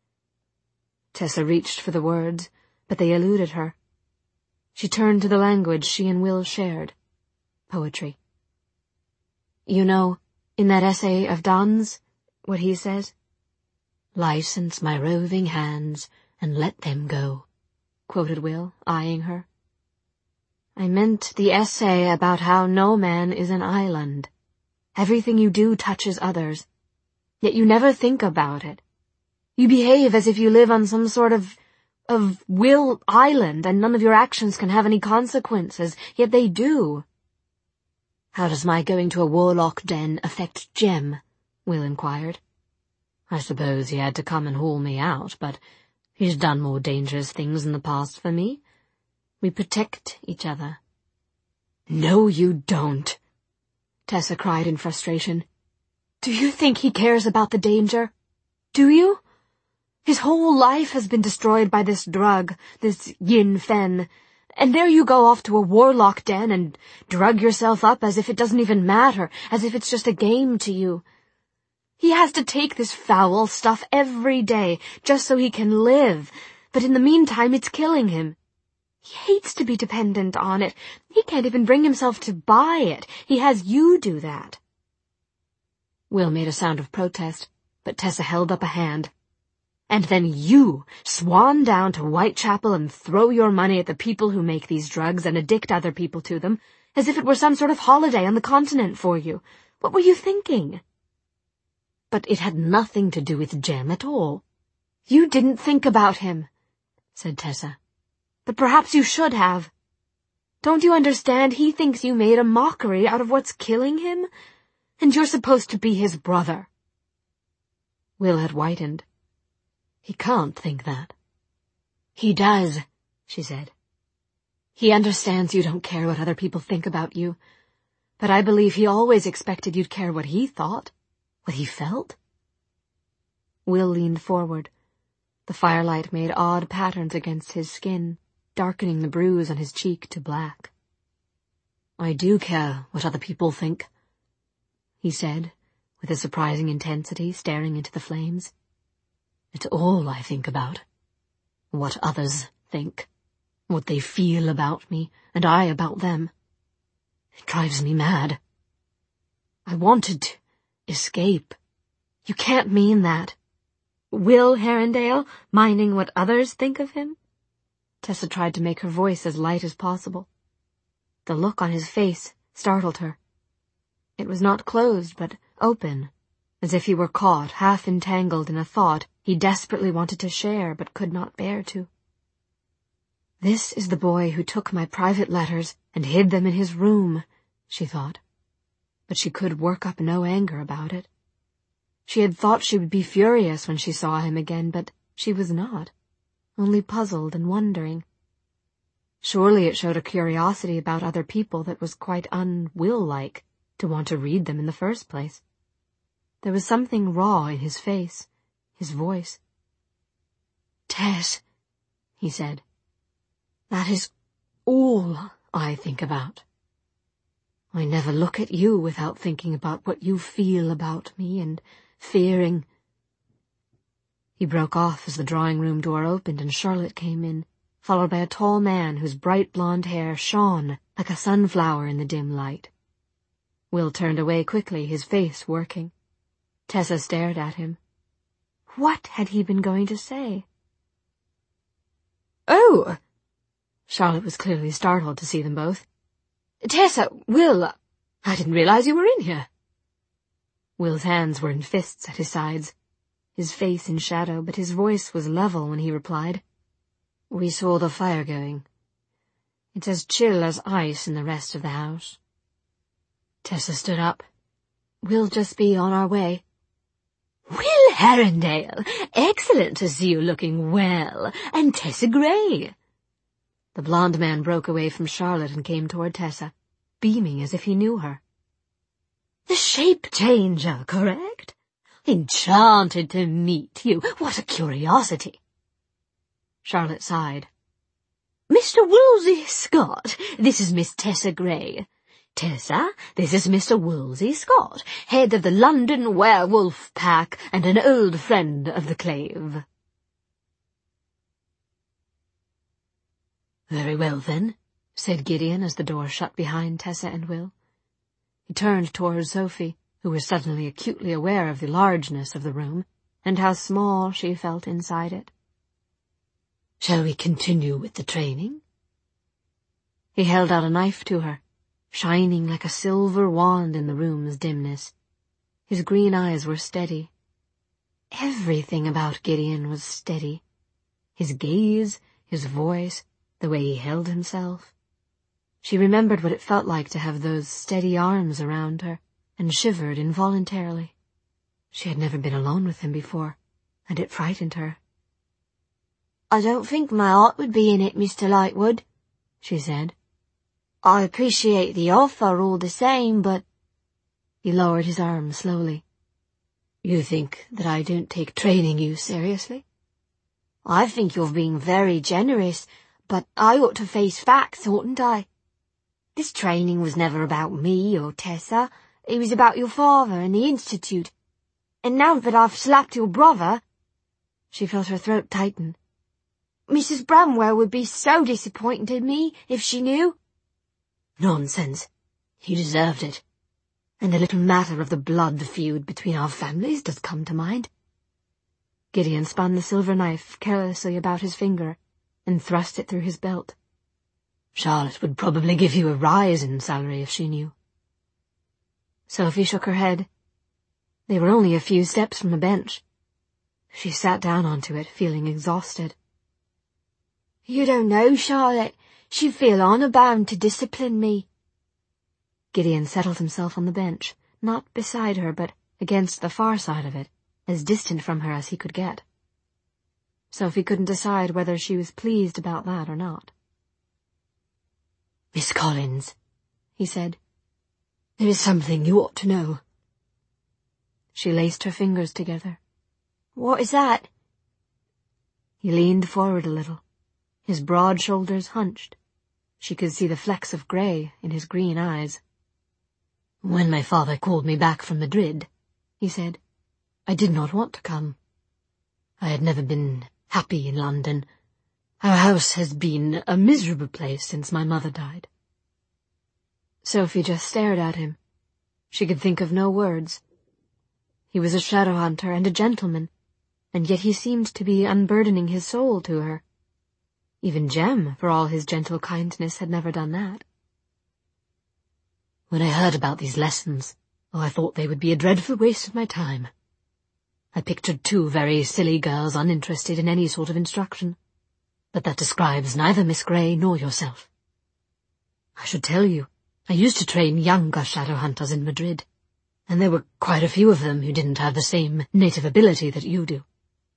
Speaker 1: Tessa reached for the words, but they eluded her. She turned to the language she and Will shared. Poetry. "You know, in that essay of Donne's, what he says? 'License my roving hands, and let them go,'" quoted Will, eyeing her. "I meant the essay about how no man is an island. Everything you do touches others, yet you never think about it. You behave as if you live on some sort of of Will Island, and none of your actions can have any consequences, yet they do." "How does my going to a warlock den affect Jem?" Will inquired. "I suppose he had to come and haul me out, but he's done more dangerous things in the past for me. We protect each other." "No, you don't," Tessa cried in frustration. "Do you think he cares about the danger? Do you? His whole life has been destroyed by this drug, this Yin Fen, and there you go off to a warlock den and drug yourself up as if it doesn't even matter, as if it's just a game to you. He has to take this foul stuff every day, just so he can live, but in the meantime it's killing him. He hates to be dependent on it. He can't even bring himself to buy it. He has you do that." Will made a sound of protest, but Tessa held up a hand. "And then you swan down to Whitechapel and throw your money at the people who make these drugs and addict other people to them, as if it were some sort of holiday on the continent for you. What were you thinking?" "But it had nothing to do with Jem at all." "You didn't think about him," said Tessa. "But perhaps you should have. Don't you understand? He thinks you made a mockery out of what's killing him, and you're supposed to be his brother." Will had whitened. "He can't think that." "He does," she said. "He understands you don't care what other people think about you, but I believe he always expected you'd care what he thought, what he felt." Will leaned forward. The firelight made odd patterns against his skin, darkening the bruise on his cheek to black. "I do care what other people think," he said, with a surprising intensity, staring into the flames. "It's all I think about. What others think. What they feel about me, and I about them. It drives me mad. I wanted to escape." "You can't mean that." "Will Herondale minding what others think of him?" Tessa tried to make her voice as light as possible. The look on his face startled her. It was not closed, but open, as if he were caught, half entangled in a thought he desperately wanted to share but could not bear to. "This is the boy who took my private letters and hid them in his room," she thought. But she could work up no anger about it. She had thought she would be furious when she saw him again, but she was not, only puzzled and wondering. Surely it showed a curiosity about other people that was quite un-Will-like to want to read them in the first place. There was something raw in his face, his voice. "Tess," he said, "that is all I think about. I never look at you without thinking about what you feel about me and fearing." He broke off as the drawing-room door opened and Charlotte came in, followed by a tall man whose bright blonde hair shone like a sunflower in the dim light. Will turned away quickly, his face working. Tessa stared at him. What had he been going to say? "Oh!" Charlotte was clearly startled to see them both. "Tessa, Will, I didn't realize you were in here." Will's hands were in fists at his sides, his face in shadow, but his voice was level when he replied. "We saw the fire going. It's as chill as ice in the rest of the house." Tessa stood up. "We'll just be on our way." "Will Herondale, excellent to see you looking well, and Tessa Gray." The blonde man broke away from Charlotte and came toward Tessa, beaming as if he knew her. "The shape changer, correct? Enchanted to meet you. What a curiosity." Charlotte sighed. "Mister Woolsey Scott, this is Miss Tessa Gray. Tessa, this is Mister Woolsey Scott, head of the London Werewolf Pack and an old friend of the Clave." "Very well, then," said Gideon as the door shut behind Tessa and Will. He turned toward Sophie, who was suddenly acutely aware of the largeness of the room and how small she felt inside it. "Shall we continue with the training?" He held out a knife to her, shining like a silver wand in the room's dimness. His green eyes were steady. Everything about Gideon was steady. His gaze, his voice, the way he held himself. She remembered what it felt like to have those steady arms around her, and shivered involuntarily. She had never been alone with him before, and it frightened her. "I don't think my heart would be in it, Mister Lightwood," she said. "I appreciate the offer all the same, but—" He lowered his arm slowly. "You think that I don't take training you seriously?" "I think you're being very generous, but I ought to face facts, oughtn't I? This training was never about me or Tessa. It was about your father and the Institute. And now that I've slapped your brother—" She felt her throat tighten. "Missus Bramwell would be so disappointed in me if she knew." "Nonsense. You deserved it. And the little matter of the blood feud between our families does come to mind." Gideon spun the silver knife carelessly about his finger and thrust it through his belt. "Charlotte would probably give you a rise in salary if she knew." Sophie shook her head. They were only a few steps from the bench. She sat down onto it, feeling exhausted. "You don't know, Charlotte. She'd feel honour-bound to discipline me." Gideon settled himself on the bench, not beside her, but against the far side of it, as distant from her as he could get. Sophie couldn't decide whether she was pleased about that or not. "Miss Collins," he said, "there is something you ought to know." She laced her fingers together. "What is that?" He leaned forward a little, his broad shoulders hunched. She could see the flecks of grey in his green eyes. "When my father called me back from Madrid," he said, "I did not want to come. I had never been happy in London. Our house has been a miserable place since my mother died." Sophie just stared at him. She could think of no words. He was a shadow hunter and a gentleman, and yet he seemed to be unburdening his soul to her. Even Jem, for all his gentle kindness, had never done that. "When I heard about these lessons, oh, I thought they would be a dreadful waste of my time. I pictured two very silly girls uninterested in any sort of instruction. But that describes neither Miss Gray nor yourself. I should tell you, I used to train younger shadow hunters in Madrid, and there were quite a few of them who didn't have the same native ability that you do.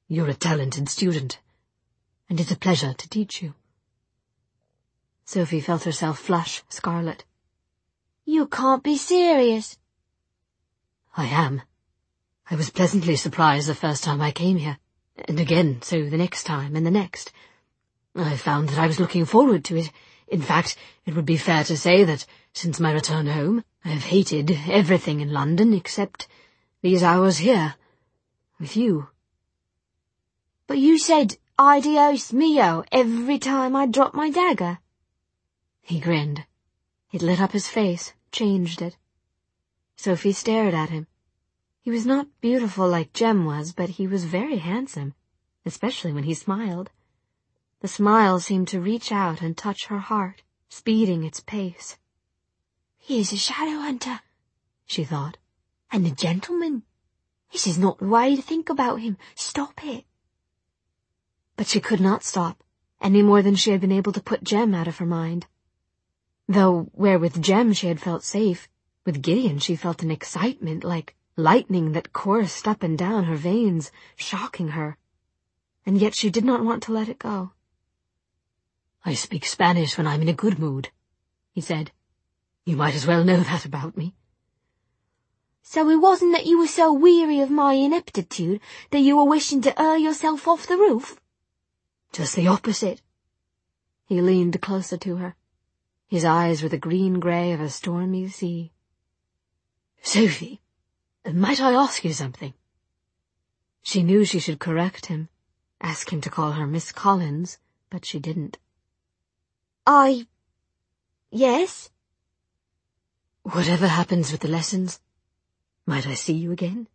Speaker 3: You're a talented student, and it's a pleasure to teach you.
Speaker 1: Sophie felt herself flush scarlet.
Speaker 4: You can't be serious.
Speaker 3: I am. I was pleasantly surprised the first time I came here, and again so the next time and the next. I found that I was looking forward to it. In fact, it would be fair to say that, since my return home, I have hated everything in London except these hours here, with you.
Speaker 4: But you said adios mio every time I dropped my dagger.
Speaker 1: He grinned. It lit up his face, changed it. Sophie stared at him. He was not beautiful like Jem was, but he was very handsome, especially when he smiled. The smile seemed to reach out and touch her heart, speeding its pace.
Speaker 4: He is a shadow hunter,
Speaker 1: she thought.
Speaker 4: And a gentleman. This is not the way to think about him. Stop it.
Speaker 1: But she could not stop, any more than she had been able to put Jem out of her mind. Though where with Jem she had felt safe, with Gideon she felt an excitement like lightning that coursed up and down her veins, shocking her. And yet she did not want to let it go.
Speaker 3: I speak Spanish when I'm in a good mood, he said. You might as well know that about me.
Speaker 4: So it wasn't that you were so weary of my ineptitude that you were wishing to hurl yourself off the roof?
Speaker 3: Just the opposite.
Speaker 1: He leaned closer to her. His eyes were the green-grey of a stormy sea.
Speaker 3: Sophie, might I ask you something?
Speaker 1: She knew she should correct him, ask him to call her Miss Collins, but she didn't.
Speaker 4: I... yes?
Speaker 3: Whatever happens with the lessons, might I see you again?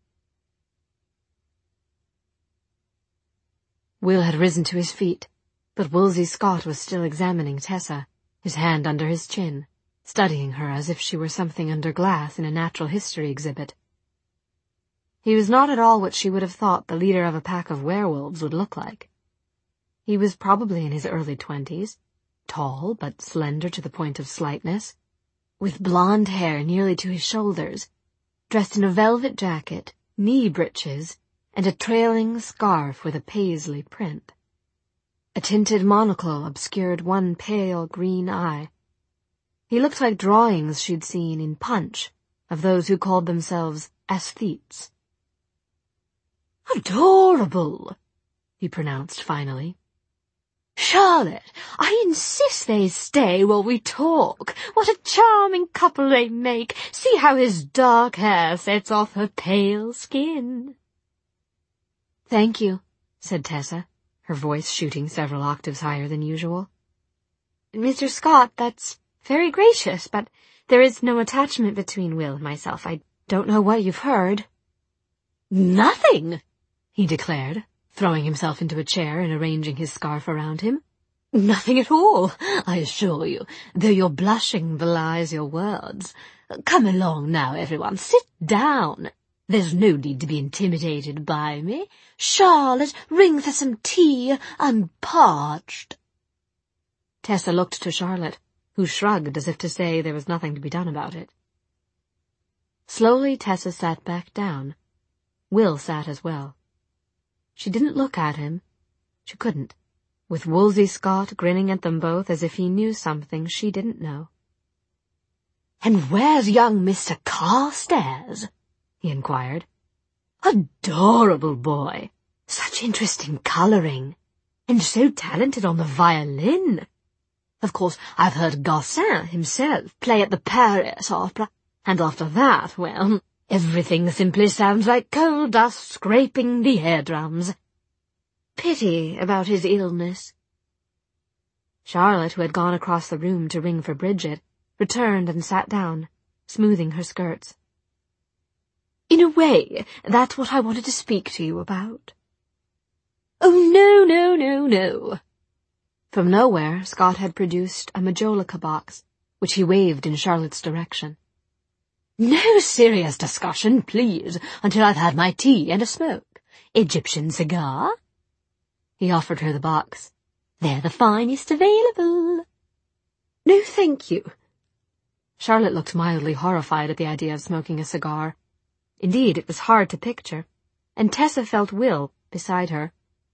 Speaker 1: Will had risen to his feet, but Wolsey Scott was still examining Tessa, his hand under his chin, studying her as if she were something under glass in a natural history exhibit. He was not at all what she would have thought the leader of a pack of werewolves would look like. He was probably in his early twenties, tall but slender to the point of slightness, with blonde hair nearly to his shoulders, dressed in a velvet jacket, knee breeches, and a trailing scarf with a paisley print. A tinted monocle obscured one pale green eye. He looked like drawings she'd seen in Punch of those who called themselves aesthetes.
Speaker 3: Adorable, he pronounced finally. Charlotte, I insist they stay while we talk. What a charming couple they make. See how his dark hair sets off her pale skin.
Speaker 1: Thank you, said Tessa, her voice shooting several octaves higher than usual. Mister Scott, that's very gracious, but there is no attachment between Will and myself. I don't know what you've heard.
Speaker 3: Nothing, he declared, throwing himself into a chair and arranging his scarf around him. Nothing at all, I assure you, though your blushing belies your words. Come along now, everyone, sit down. There's no need to be intimidated by me. Charlotte, ring for some tea. I'm parched.
Speaker 1: Tessa looked to Charlotte, who shrugged as if to say there was nothing to be done about it. Slowly Tessa sat back down. Will sat as well. She didn't look at him. She couldn't, with Wolsey Scott grinning at them both as if he knew something she didn't know.
Speaker 3: And where's young Mister Carstairs? He inquired. Adorable boy. Such interesting colouring. And so talented on the violin. Of course, I've heard Garcin himself play at the Paris Opera, and after that, well, everything simply sounds like coal dust scraping the eardrums.
Speaker 1: Pity about his illness. Charlotte, who had gone across the room to ring for Bridget, returned and sat down, smoothing her skirts.
Speaker 3: In a way, that's what I wanted to speak to you about. Oh, no, no, no, no.
Speaker 1: From nowhere, Scott had produced a majolica box, which he waved in Charlotte's direction.
Speaker 3: No serious discussion, please, until I've had my tea and a smoke. Egyptian cigar?
Speaker 1: He offered her the box.
Speaker 3: They're the finest available. No, thank you.
Speaker 1: Charlotte looked mildly horrified at the idea of smoking a cigar. Indeed, it was hard to picture, and Tessa felt Will, beside her,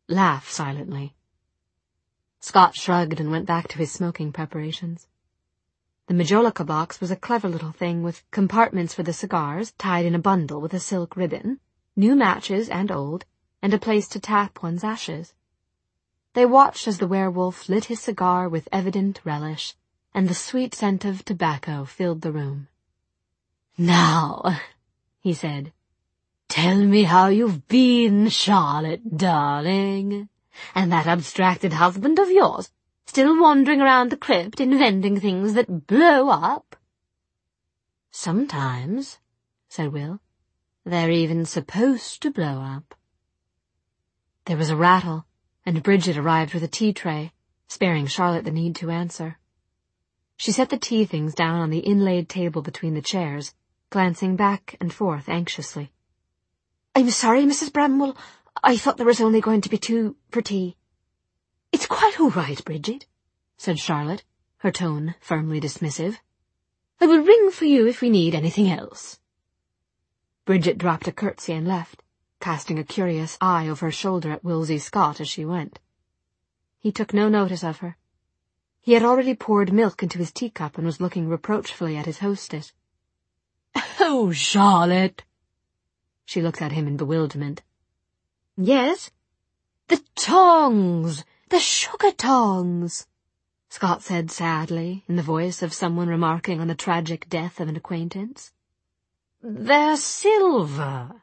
Speaker 1: laugh silently. Scott shrugged and went back to his smoking preparations. The majolica box was a clever little thing with compartments for the cigars tied in a bundle with a silk ribbon, new matches and old, and a place to tap one's ashes. They watched as the werewolf lit his cigar with evident relish, and the sweet scent of tobacco filled the room. "Now," he said, "tell me how you've been, Charlotte, darling. And that abstracted husband of yours, still wandering around the crypt inventing things that blow up?" "Sometimes," said Will. "They're even supposed to blow up." There was a rattle, and Bridget arrived with a tea tray, sparing Charlotte the need to answer. She set the tea things down on the inlaid table between the chairs, glancing back and forth anxiously. "I'm sorry, Missus Bramwell. I thought there was only going to be two for tea." "It's quite all right, Bridget," said Charlotte, her tone firmly dismissive. "I will ring for you if we need anything else." Bridget dropped a curtsy and left, casting a curious eye over her shoulder at Wilsey Scott as she went. He took no notice of her. He had already poured milk into his teacup and was looking reproachfully at his hostess. "Oh, Charlotte!" She looked at him in bewilderment. "Yes?" "The tongs! The sugar tongs!" Scott said sadly, in the voice of someone remarking on the tragic death of an acquaintance. "They're silver."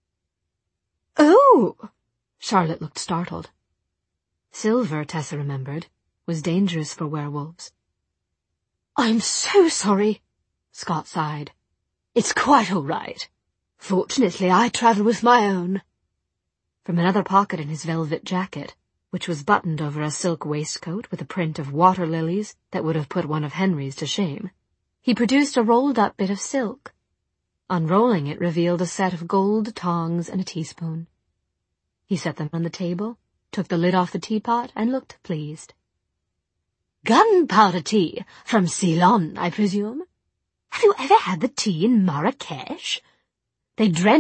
Speaker 1: "Oh!" Charlotte looked startled. Silver, Tessa remembered, was dangerous for werewolves. "I'm so sorry," Scott sighed. "It's quite all right. Fortunately, I travel with my own." From another pocket in his velvet jacket, which was buttoned over a silk waistcoat with a print of water lilies that would have put one of Henry's to shame, he produced a rolled-up bit of silk. Unrolling it revealed a set of gold tongs and a teaspoon. He set them on the table, took the lid off the teapot, and looked pleased. "Gunpowder tea, from Ceylon, I presume? Have you ever had the tea in Marrakesh? They drench